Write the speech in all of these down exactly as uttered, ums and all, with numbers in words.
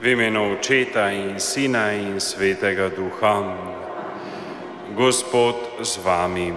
V imenu Očeta in Sina in Svetega Duha. Gospod z vami.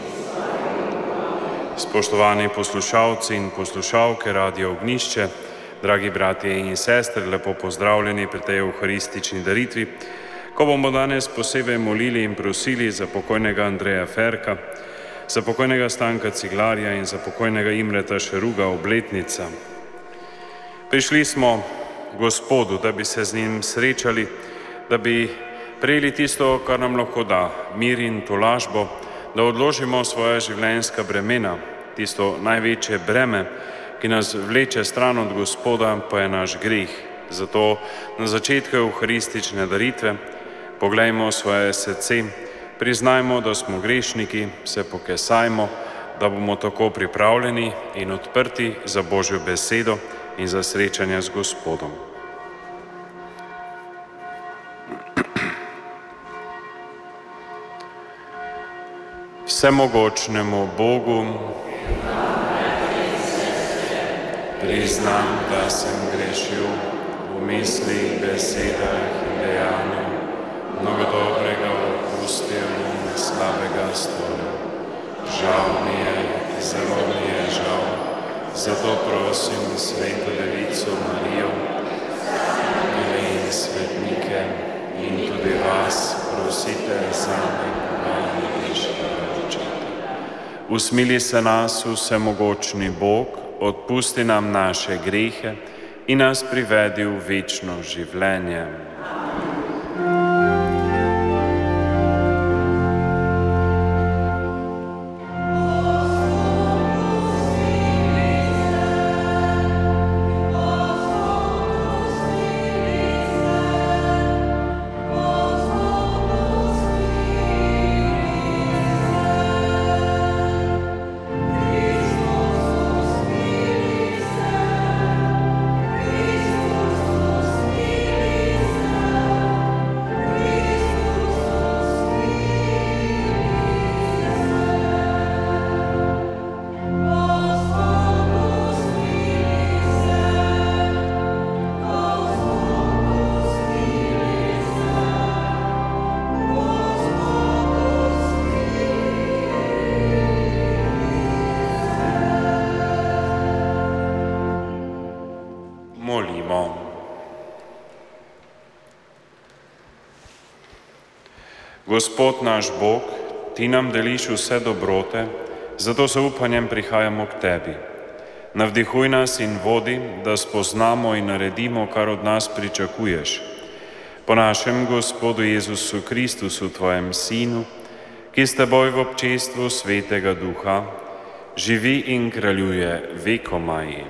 Spoštovani poslušalci in poslušalke Radia Ognjišče, dragi bratje in sestre, lepo pozdravljeni pri tej evharistični daritvi, ko bomo danes posebej molili in prosili za pokojnega Andreja Ferka, za pokojnega Stanka Ciglarja in za pokojnega Imreta Šeruga obletnica. Prišli smo Gospodu, da bi se z njim srečali, da bi prejeli tisto, kar nam lahko da, mir in tolažbo, da odložimo svoja življenjska bremena, tisto največje breme, ki nas vleče stran od Gospoda, pa je naš greh. Zato na začetku evharistične daritve poglejmo svoje srce, priznajmo, da smo grešniki, se pokesajmo, da bomo tako pripravljeni in odprti za Božjo besedo in za srečanje z Gospodom. Vsemogočnemu Bogu priznam, da sem grešil v mislih, besedah in dejanju, mnogo dobrega opustil in slabega storil. Žal mi je, zelo mi je žal, zato prosim Sveto Devico Marijo in svetnike in tudi vas prosite za me, pogajanje grešnega očeta. Usmili se nas, vsemogočni Bog, odpusti nam naše grehe in nas privedi v večno življenje. Gospod naš Bog, Ti nam deliš vse dobrote, zato z upanjem prihajamo k Tebi. Navdihuj nas in vodi, da spoznamo in naredimo, kar od nas pričakuješ. Po našem Gospodu Jezusu Kristusu, Tvojem Sinu, ki s Teboj v občestvu Svetega Duha živi in kraljuje vekomaj.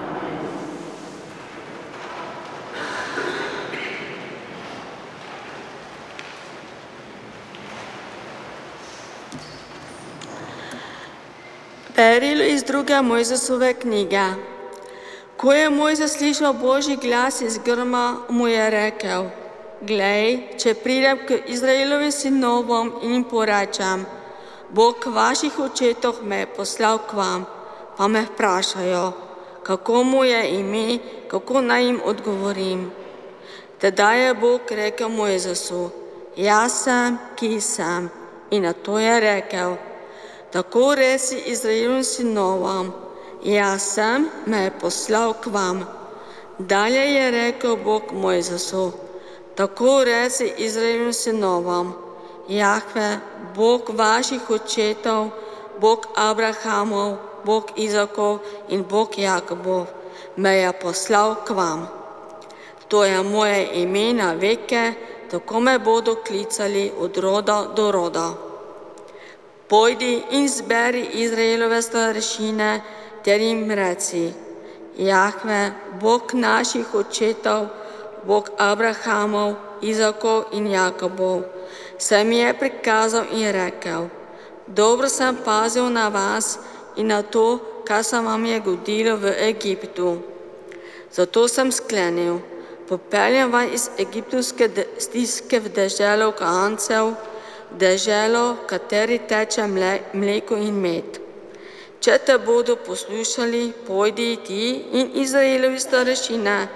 Perilo iz druge Mojzesove knjige. Ko je Mojzes slišal Božji glas iz grma, mu je rekel: Glej, če pridem k Izraelovi sinovom in jim porečem, Bog vaših očetov me je poslal k vam, pa me vprašajo, kako mu je ime, kako naj jim odgovorim. Tedaj je Bog rekel Mojzesu: Jaz sem, ki sem. In na to je rekel: Tako reci Izraelovim sinovom, jaz sem, me je poslal k vam. Dalje je rekel Bog Mojzesu: Tako reci Izraelovim sinovom, Jahve, Bog vaših očetov, Bog Abrahamov, Bog Izakov in Bog Jakobov, me je poslal k vam. To je moje ime na veke, tako me bodo klicali od roda do roda. Pojdi in zberi Izraelove starešine ter jim reci: Jahve, Bog naših očetov, Bog Abrahamov, Izakov in Jakobov, se mi je prikazal in rekel: Dobro sem pazil na vas in na to, kar se vam je godilo v Egiptu. Zato sem sklenil: Popeljem vas iz egiptovske stiske v deželo Kanancev, deželo, v kateri teče mleko in med. Če te bodo poslušali, pojdi ti in Izraelovi starešine,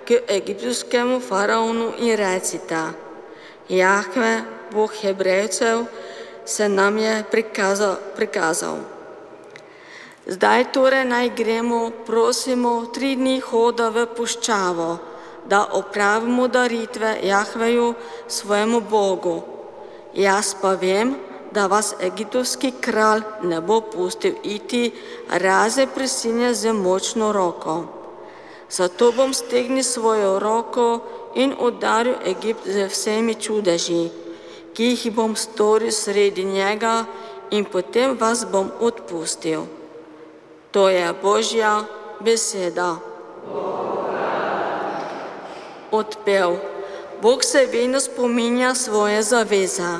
k egiptovskemu faraonu in recita: Jahve, Bog Hebrejcev, se nam je prikazal. prikazal. Zdaj torej naj gremo, prosimo, tri dni hoda v puščavo, da opravimo daritve Jahveju, svojemu Bogu. Jaz pa vem, da vas egiptovski kralj ne bo pustil iti, razen prisiljen z močno roko. Zato bom stegnil svojo roko in udaril Egipt z vsemi čudeži, ki jih bom storil sredi njega, in potem vas bom odpustil. To je Božja beseda. Odpev. Bog se vedno spominja svoje zaveze.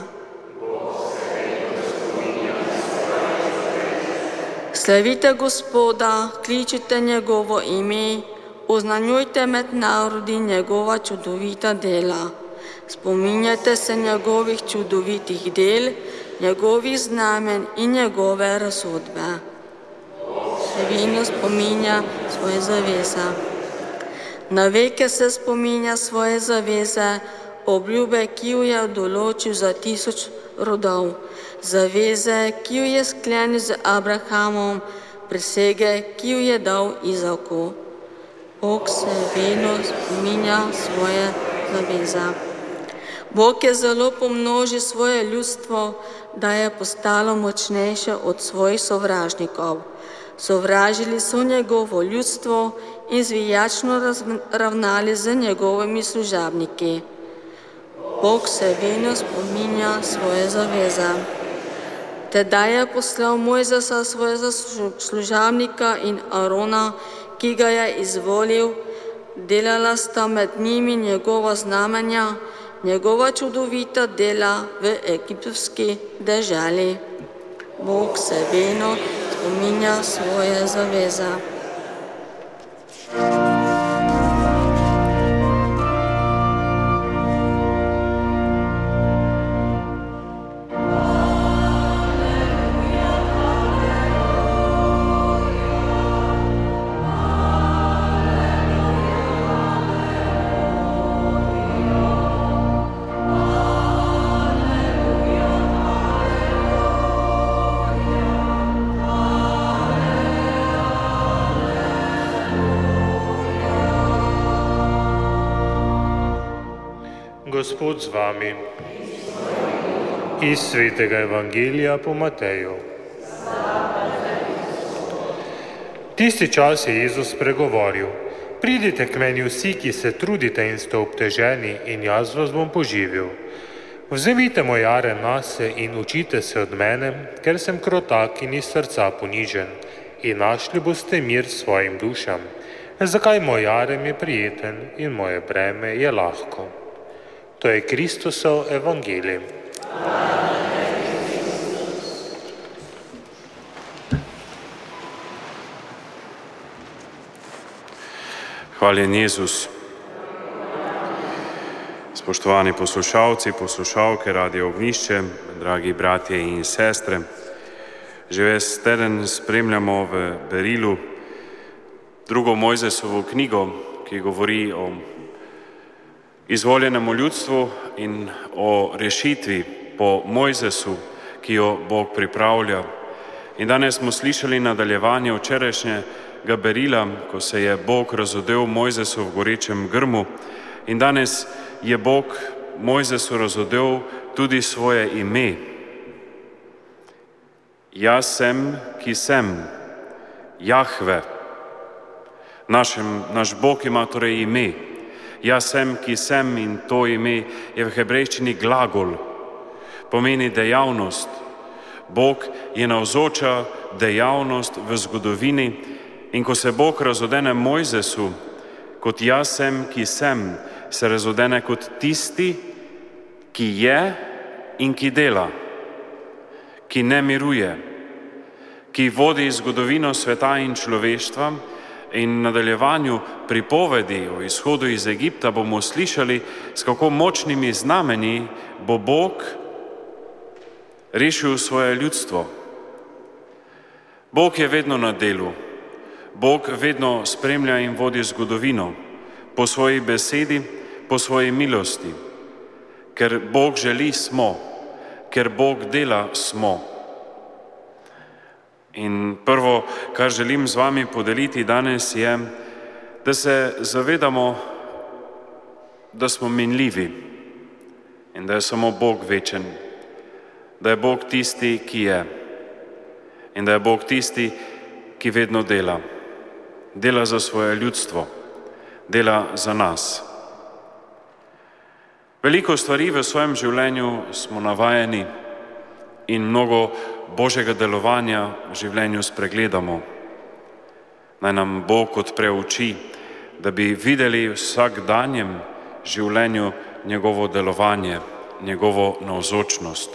Slavite Gospoda, kličite njegovo ime, oznanjujte med narodi njegova čudovita dela. Spominjajte se njegovih čudovitih del, njegovih znamen in njegove razsodbe. Se vedno spominja svoje zaveze. Na veke se spominja svoje zaveze, obljube, ki jo je določil za tisoč rodov, zaveze, ki jo je sklenil z Abrahamom, prisege, ki jo je dal Izaku. Bog se vedno spominja svoje zaveze. Bog je zelo pomnožil svoje ljudstvo, da je postalo močnejše od svojih sovražnikov. Sovražili so njegovo ljudstvo in zvijačno ravnali z njegovimi služabniki. Bog se vedno spominja svoje zaveze. Tedaj je poslal Mojzesa, svojega služabnika, in Arona, ki ga je izvolil, delala sta med njimi njegova znamenja, njegova čudovita dela v egiptovski deželi. Bog se vedno spominja svoje zaveze. Gospod z vami. Iz svetega evangelija po Mateju. Tisti čas je Jezus spregovoril: Pridite k meni vsi, ki se trudite in ste obteženi, in jaz vas bom poživil. Vzemite moj jaren nase in učite se od mene, ker sem krotak in iz srca ponižen, in našli boste mir svojim dušam. Zakaj moj jaren je prijeten in moje breme je lahko. To je Kristusov evangelij. Hvaljen Jezus. Spoštovani poslušalci, poslušalke Radio Ognišče, dragi bratje in sestre, že ves teden spremljamo v berilu drugo Mojzesovo knjigo, ki govori o izvoljenemu ljudstvu in o rešitvi po Mojzesu, ki jo Bog pripravlja. In danes smo slišali nadaljevanje včerajšnjega berila, ko se je Bog razodel Mojzesu v gorečem grmu, in danes je Bog Mojzesu razodel tudi svoje ime. Jaz sem, ki sem, Jahve. Našem, naš Bog ima torej ime. Jaz sem, ki sem, in to ime je v hebrejščini glagol, pomeni dejavnost. Bog je navzoča dejavnost v zgodovini, in ko se Bog razodene Mojzesu kot jaz sem, ki sem, se razodene kot tisti, ki je in ki dela, ki ne miruje, ki vodi zgodovino sveta in človeštva. In v nadaljevanju pripovedi o izhodu iz Egipta bomo slišali, s kako močnimi znamenji bo Bog rešil svoje ljudstvo. Bog je vedno na delu, Bog vedno spremlja in vodi zgodovino. po svoji besedi, po svoji milosti. Ker Bog želi, smo, ker Bog dela, smo. In prvo, kar želim z vami podeliti danes, je, da se zavedamo, da smo minljivi in da je samo Bog večen, da je Bog tisti, ki je, in da je Bog tisti, ki vedno dela. Dela za svoje ljudstvo, dela za nas. Veliko stvari v svojem življenju smo navajeni in mnogo Božjega delovanja v življenju spregledamo. Naj nam Bog odpre oči, da bi videli v vsakdanjem življenju njegovo delovanje, njegovo navzočnost.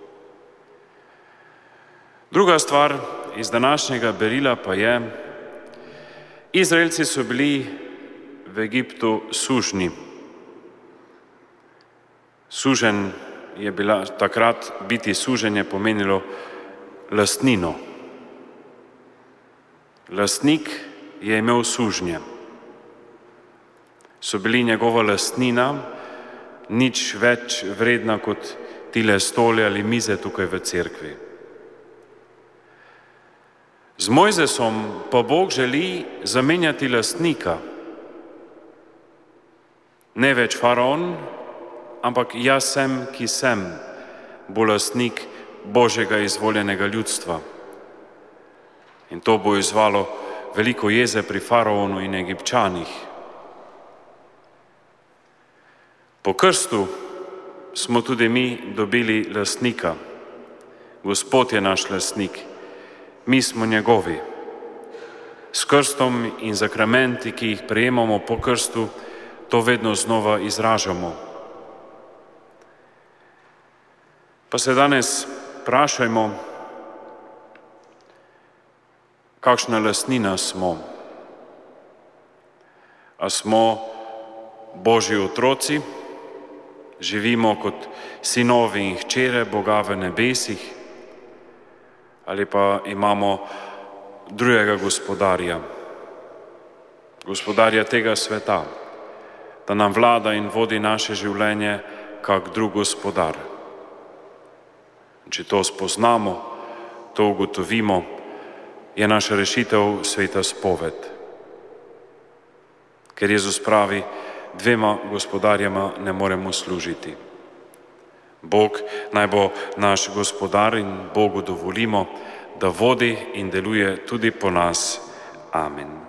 Druga stvar iz današnjega berila pa je, Izraelci so bili v Egiptu sužnji. Suženj je bila, takrat biti suženj je pomenilo lastnino. Lastnik je imel sužnje. So bili njegova lastnina, nič več vredna kot tile stole ali mize tukaj v cerkvi. Z Mojzesom pa Bog želi zamenjati lastnika. Ne več faraon, ampak jaz sem, ki sem, bo lastnik Božjega izvoljenega ljudstva. In to bo izzvalo veliko jeze pri faraonu in Egipčanih. Po krstu smo tudi mi dobili lastnika. Gospod je naš lastnik, mi smo njegovi. S krstom in zakramenti, ki jih prejemamo po krstu, to vedno znova izražamo. Pa se danes vprašajmo, kakšna lastnina smo. A smo Božji otroci, živimo kot sinovi in hčere Boga v nebesih, ali pa imamo drugega gospodarja, gospodarja tega sveta, da nam vlada in vodi naše življenje kak drug gospodar. Če to spoznamo, to ugotovimo, je naša rešitev sveta spoved. Ker Jezus pravi, dvema gospodarjema ne moremo služiti. Bog naj bo naš gospodar in Bogu dovolimo, da vodi in deluje tudi po nas. Amen.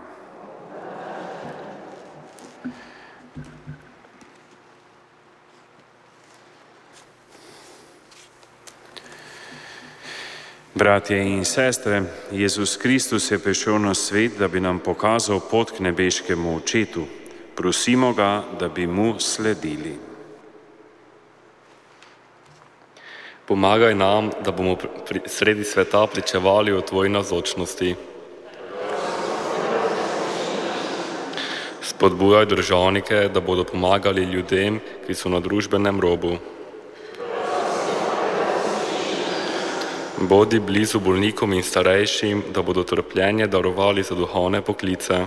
Bratje in sestre, Jezus Kristus je prišel na svet, da bi nam pokazal pot k nebeškemu Očetu. Prosimo ga, da bi mu sledili. Pomagaj nam, da bomo pri, sredi sveta pričevali o tvoji navzočnosti. Spodbujaj državnike, da bodo pomagali ljudem, ki so na družbenem robu. Bodi blizu bolnikom in starejšim, da bodo trpljenje darovali za duhovne poklice.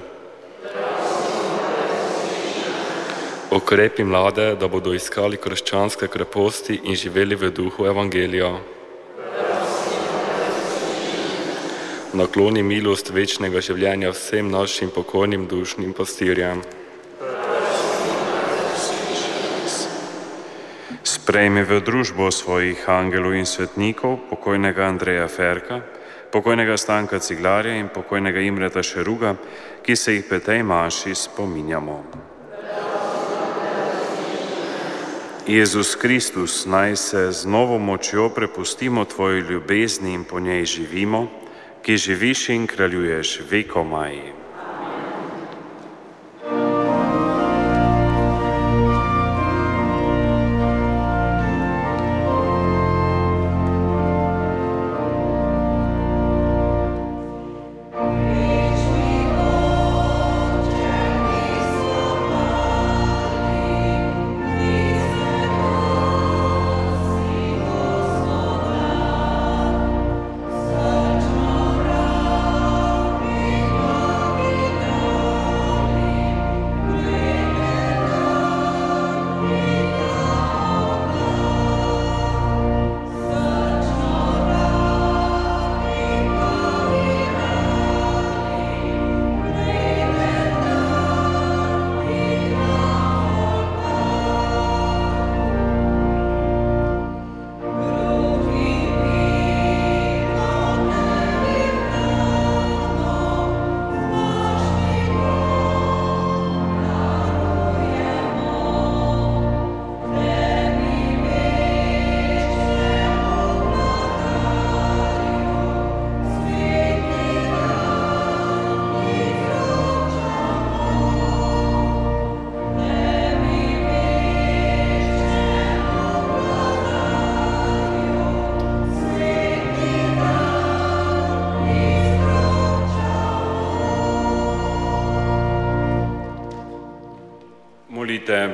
Okrepi mlade, da bodo iskali krščanske kreposti in živeli v duhu evangelija. Nakloni milost večnega življenja vsem našim pokojnim dušnim pastirjem. Sprejmi v družbo svojih angelov in svetnikov pokojnega Andreja Ferka, pokojnega Stanka Ciglarja in pokojnega Imreta Šeruga, ki se jih pri tej maši spominjamo. Jezus Kristus, naj se z novo močjo prepustimo tvoji ljubezni in po njej živimo, ki živiš in kraljuješ vekomaj.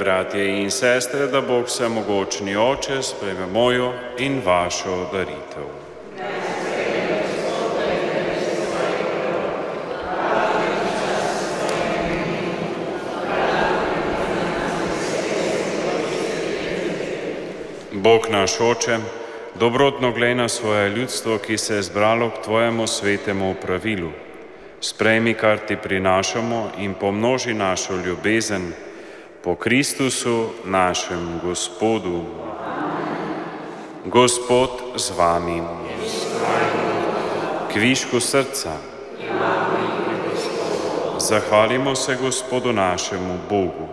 bratje in sestre, da Bog vsemogočni Oče sprejme mojo in vašo daritev. Bog naš Oče, dobrotno glej na svoje ljudstvo, ki se je zbralo k tvojemu svetemu pravilu. Sprejmi, kar ti prinašamo, in pomnoži našo ljubezen po Kristusu, našem Gospodu. Gospod z vami. Kvišku srca. Zahvalimo se Gospodu našemu Bogu.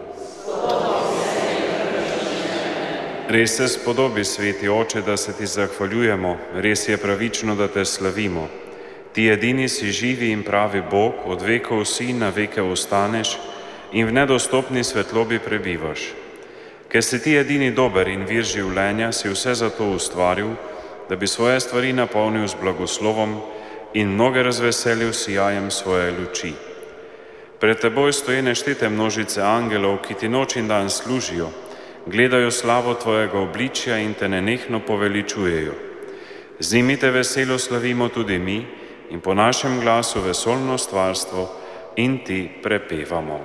Res se spodobi, sveti Oče, da se ti zahvaljujemo, res je pravično, da te slavimo. Ti edini si živi in pravi Bog, od vekov si in na veke ostaneš in v nedostopni svetlobi prebivaš. Ker si ti edini dober in vir življenja, si vse zato ustvaril, da bi svoje stvari napolnil z blagoslovom in mnoge razveselil s sijajem svoje luči. Pred teboj stoji neštete množice angelov, ki ti noč in dan služijo, gledajo slavo tvojega obličja in te nenehno poveličujejo. Z njimi te veselo slavimo tudi mi in po našem glasu vesoljno stvarstvo in ti prepevamo.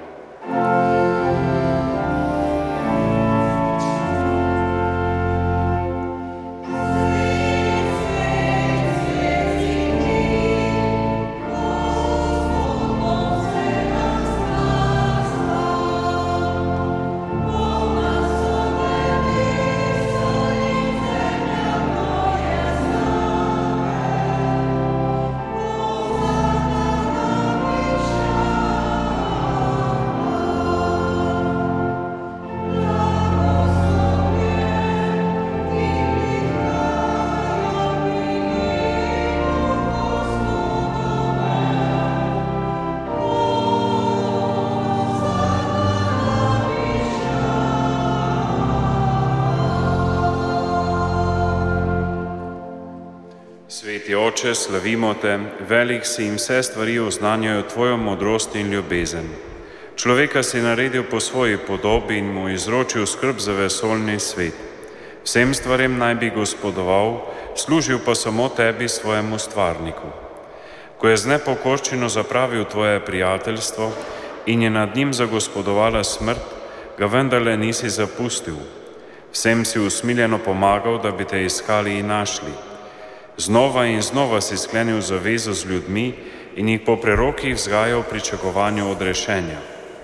Sveti Oče, slavimo te, velik si in vse stvari oznanjajo tvojo modrost in ljubezen. Človeka si naredil po svoji podobi in mu izročil skrb za vesoljni svet. Vsem stvarem naj bi gospodoval, služil pa samo tebi, svojemu stvarniku. Ko je z nepokorščino zapravil tvoje prijateljstvo in je nad njim zagospodovala smrt, ga vendarle nisi zapustil. Vsem si usmiljeno pomagal, da bi te iskali in našli. Znova in znova si sklenil zavezo z ljudmi in jih po prerokih vzgajal v pričakovanju odrešenja.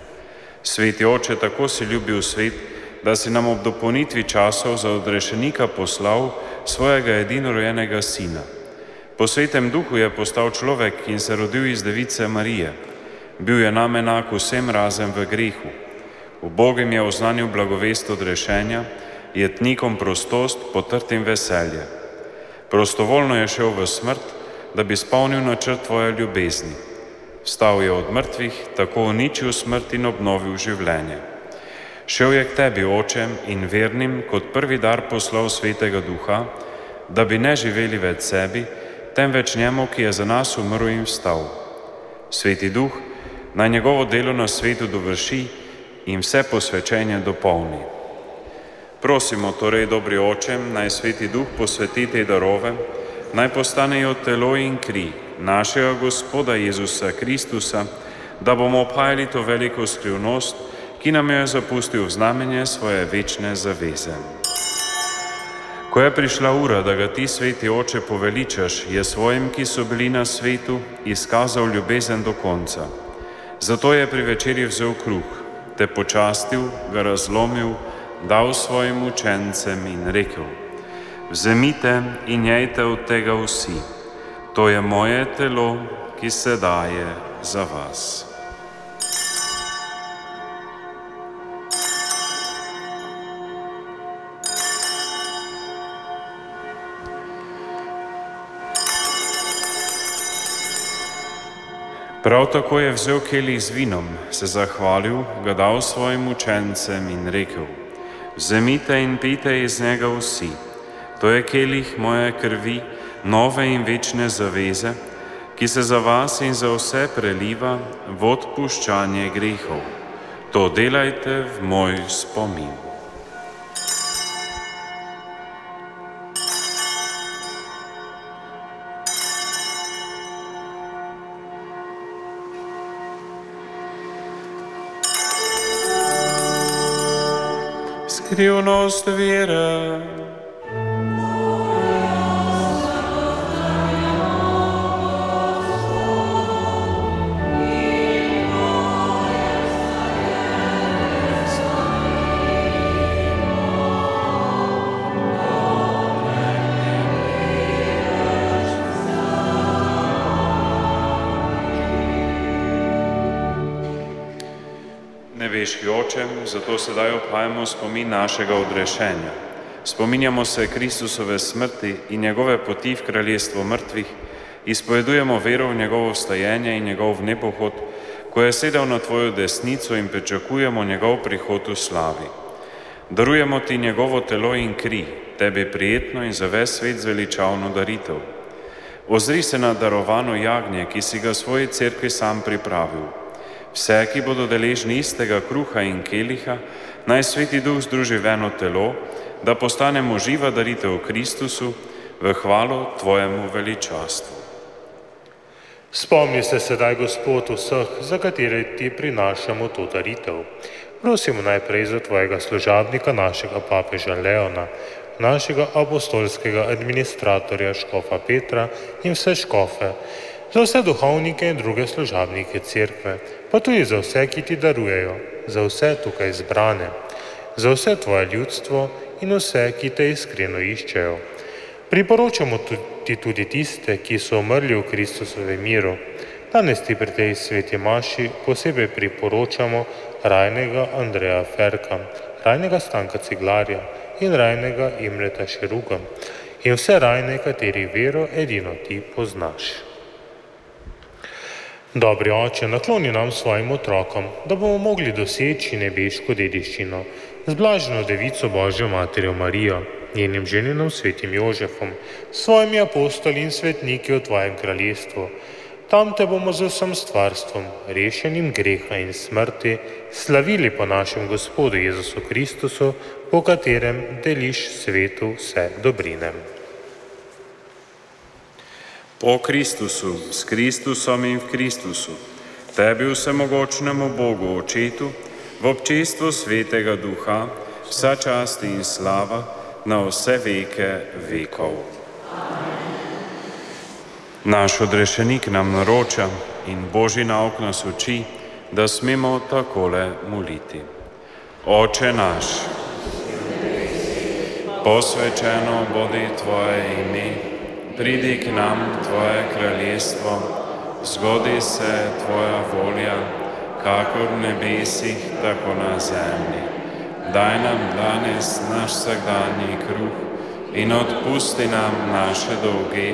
Sveti Oče, tako si ljubil svet, da si nam ob dopolnitvi časov za odrešenika poslal svojega edinorojenega sina. Po svetem duhu je postal človek in se rodil iz device Marije. Bil je nam enak vsem razen v grehu. Ubogim je oznanil blagovest odrešenja, jetnikom prostost, potrtim veselje. Prostovoljno je šel v smrt, da bi spolnil načrt tvoje ljubezni. Vstal je od mrtvih, tako uničil smrt in obnovil življenje. Šel je k tebi, Oče, in vernim kot prvi dar poslal svetega duha, da bi ne živeli več sebi, temveč njemu, ki je za nas umrl in vstal. Sveti duh naj njegovo delo na svetu dovrši in vse posvečenje dopolni. Prosimo torej, dobri Oče, naj Sveti Duh posveti te darove, naj postanejo telo in kri našega Gospoda Jezusa Kristusa, da bomo obhajali to veliko skrivnost, ki nam jo je zapustil v znamenje svoje večne zaveze. Ko je prišla ura, da ga ti, Sveti Oče, poveličaš, je svojim, ki so bili na svetu, izkazal ljubezen do konca. Zato je pri večerji vzel kruh, te počastil, ga razlomil, dal svojim učencem in rekel: vzemite in jejte od tega vsi, to je moje telo, ki se daje za vas. Prav tako je vzel kelih z vinom, se zahvalil, ga dal svojim učencem in rekel: vzemite in pijte iz njega vsi, to je kelih moje krvi, nove in večne zaveze, ki se za vas in za vse preliva v odpuščanje grehov. To delajte v moj spomin. Skrivnost vere. Nebeški Oče, zato sedaj obhajamo spomin našega odrešenja. Spominjamo se Kristusove smrti in njegove poti v kraljestvo mrtvih, izpovedujemo vero v njegovo vstajenje in njegov nepohod, ko je sedel na tvojo desnico in pričakujemo njegov prihod v slavi. Darujemo ti njegovo telo in kri, tebi prijetno in za ves svet zveličavno daritev. Ozri se na darovano jagnje, ki si ga svoji cerkvi sam pripravil. Vse, ki bodo deležni istega kruha in keliha, naj Sveti Duh združi v eno telo, da postanemo živa daritev v Kristusu v hvalo tvojemu veličastvu. Spomni se sedaj, Gospod, vseh, za katere ti prinašamo to daritev. Prosimo najprej za tvojega služabnika, našega papeža Leona, našega apostolskega administratorja škofa Petra in vse škofe, za vse duhovnike in druge služabnike cerkve, pa tudi za vse, ki ti darujejo, za vse tukaj zbrane, za vse tvoje ljudstvo in vse, ki te iskreno iščejo. Priporočamo ti tudi tiste, ki so umrli v Kristusovem miru. Danes ti pri tej sveti maši posebej priporočamo rajnega Andreja Ferka, rajnega Stanka Ciglarja in rajnega Imreta Šeruga in vse rajne, katerih vero edino ti poznaš. Dobri Oče, nakloni nam svojim otrokom, da bomo mogli doseči nebeško dediščino z blaženo Devico Božjo Materjo Marijo, njenim ženinom svetim Jožefom, svojimi apostoli in svetniki v tvojem kraljestvu. Tam te bomo z vsem stvarstvom, rešenim greha in smrti, slavili po našem Gospodu Jezusu Kristusu, po katerem deliš svetu vse dobrine. Po Kristusu, s Kristusom in v Kristusu, tebi vsemogočnemu Bogu Očetu, v občestvu Svetega Duha, vsa čast in slava na vse veke vekov. Naš odrešenik nam naroča in Božji nauk nas uči, da smemo takole moliti. Oče naš, posvečeno bodi tvoje ime, pridi k nam tvoje kraljestvo, zgodi se tvoja volja, kakor v nebesih, tako na zemlji. Daj nam danes naš vsakdanji kruh in odpusti nam naše dolge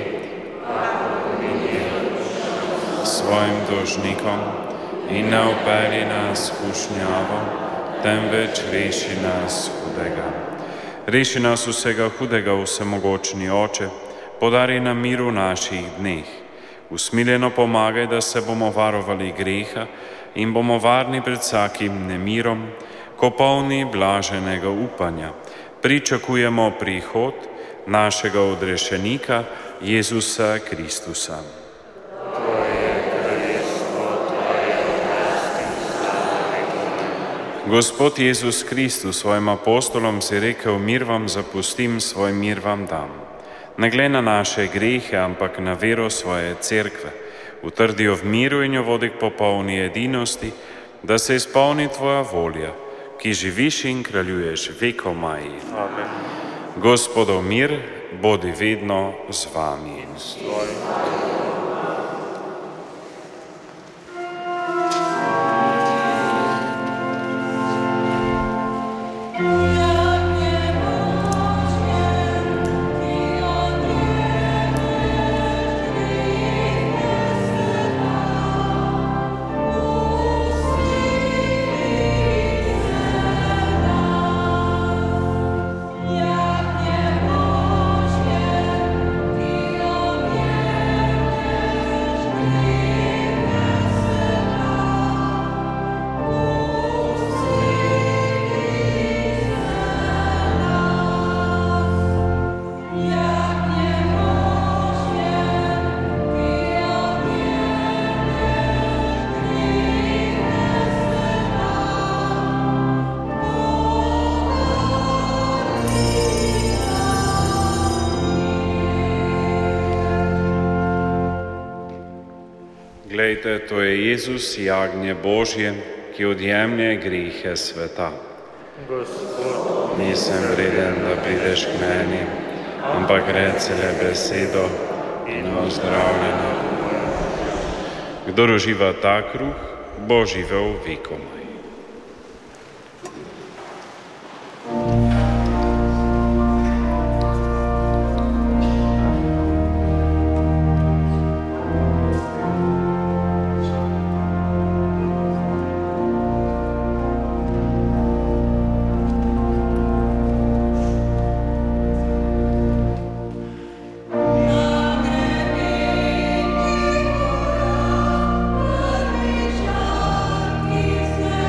svojim dolžnikom in ne vpelji nas v skušnjavo, temveč reši nas hudega. Reši nas vsega hudega, vsemogočni Oče, podari nam mir v naših dneh. Usmiljeno pomagaj, da se bomo varovali greha in bomo varni pred vsakim nemirom, ko polni blaženega upanja pričakujemo prihod našega odrešenika Jezusa Kristusa. Gospod Jezus Kristus svojim apostolom si rekel, mir vam zapustim, svoj mir vam dam. Ne glej na naše grehe, ampak na vero svoje cerkve. Utrdi jo v miru in jo vodi k popolni edinosti, da se izpolni tvoja volja, ki živiš in kraljuješ vekomaj. Amen. Gospodov mir, bodi vedno z vami. Glejte, to je Jezus, jagnje Božje, ki odjemlje grihe sveta. Gospod, Nisem vreden, da prideš k meni, ampak reci le besedo in ozdravljena. Kdor uživa ta kruh, bo živel vekomaj. Is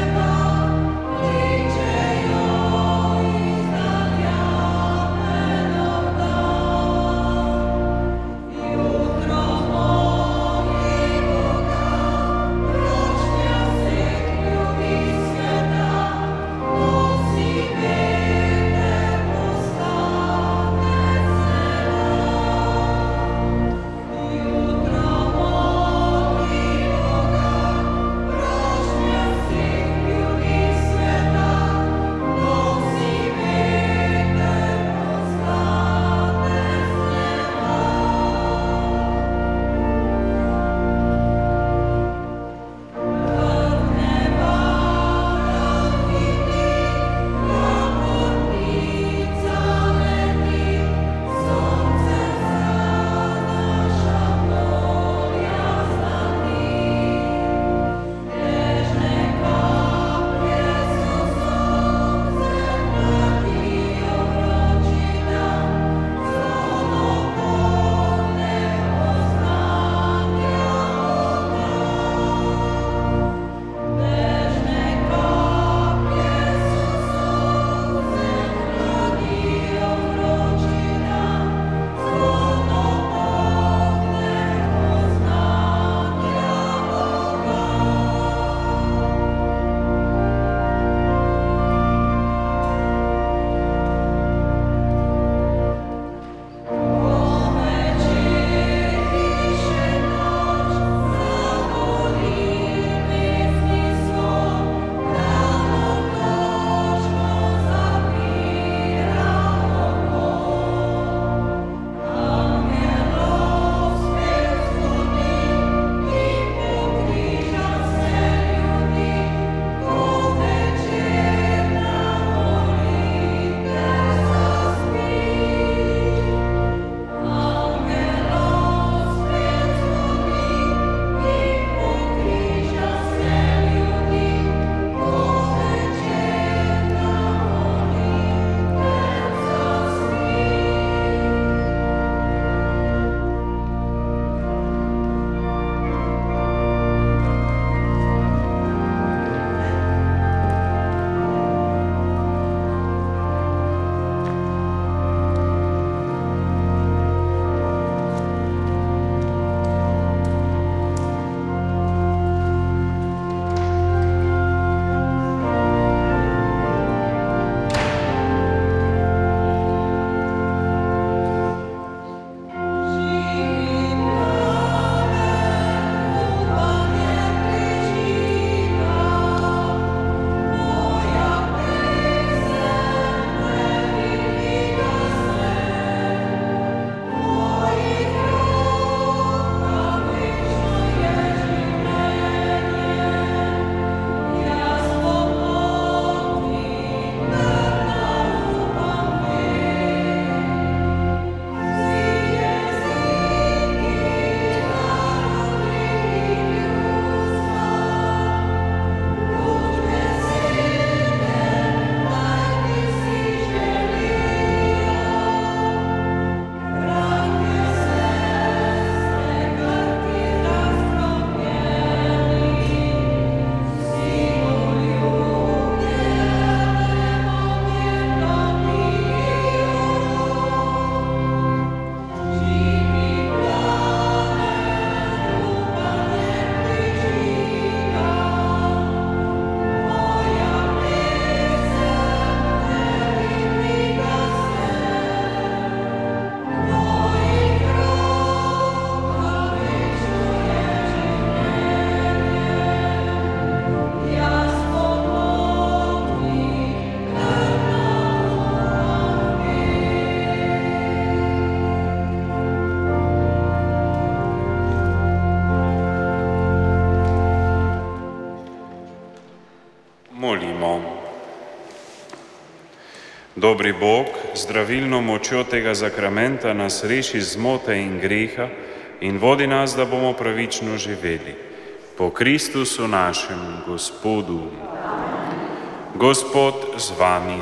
Dobri Bog, zdravilno močjo tega zakramenta nas reši zmote in greha in vodi nas, da bomo pravično živeli. Po Kristusu našem Gospodu. Gospod z vami.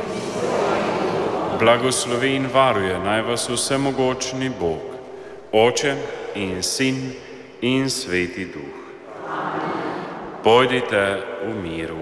Blagoslovi in varuje naj vas vsemogočni Bog, Oče in Sin in Sveti Duh. Pojdite v miru.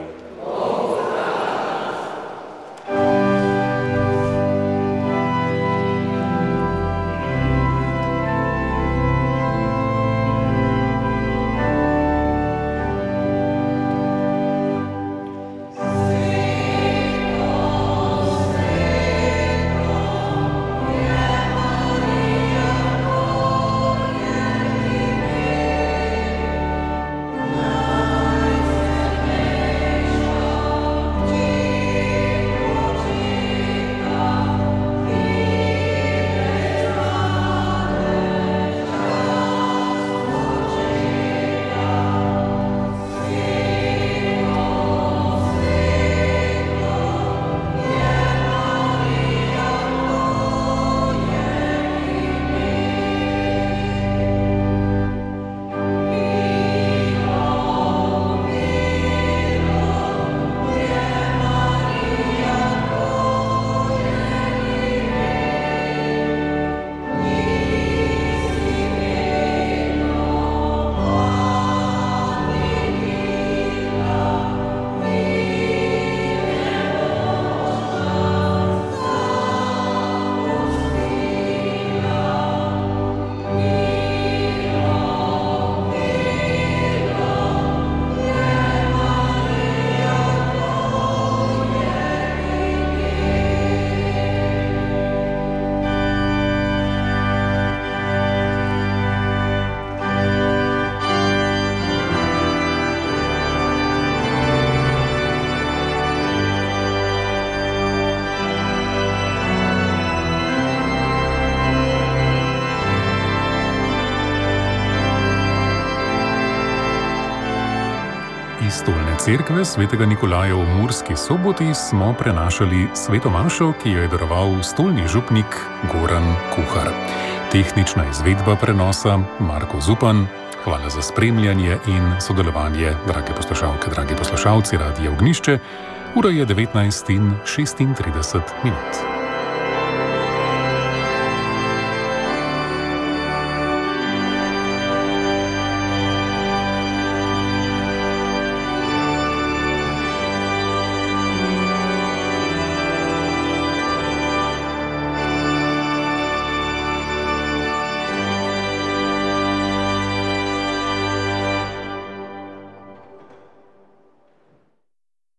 Iz stolne cerkve svetega Nikolaja v Murski Soboti smo prenašali sveto mašo, ki jo je daroval stolni župnik Goran Kuhar. Tehnična izvedba prenosa Marko Zupan. Hvala za spremljanje in sodelovanje, drage poslušalke, dragi poslušalci Radia Ognjišče. Ura je devetnajst in šestintrideset minut.